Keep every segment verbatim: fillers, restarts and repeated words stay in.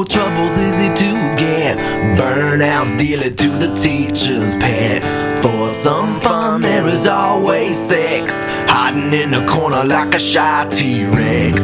for trouble's easy to get. Burnout's dearly to the teacher's pet. For some fun there is always sex, hiding in a corner like a shy T-Rex.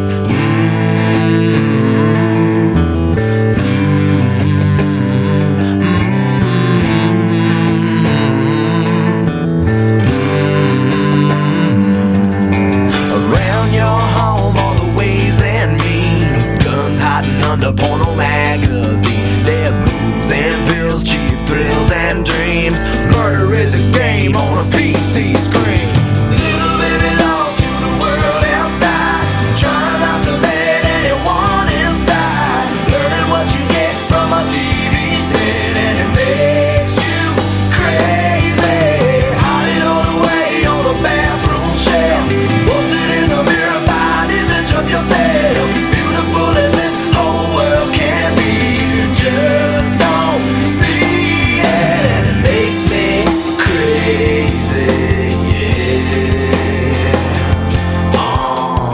Under porno magazine, there's booze and pills, cheap thrills and dreams. Murder is a game on a P C screen. Little baby lost to the world outside, trying not to let anyone inside. Learning what you get from a T V set, and it makes you crazy. Hiding all the way on the bathroom shelf, posted in the mirror by an image of yourself. Beautiful as this whole world can be, you just don't see it, and it makes me crazy, yeah. Oh.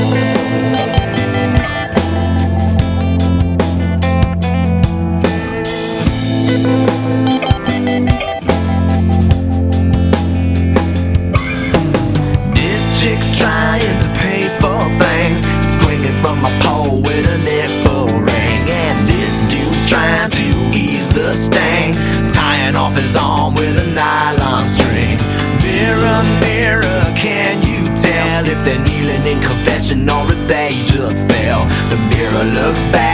This chick's trying to pay for things, swinging from a pole with a nipple ring. And this dude's trying to ease the sting, tying off his arm with a nylon string. Mirror, mirror, can you tell if they're kneeling in confession or if they just fell? The mirror looks back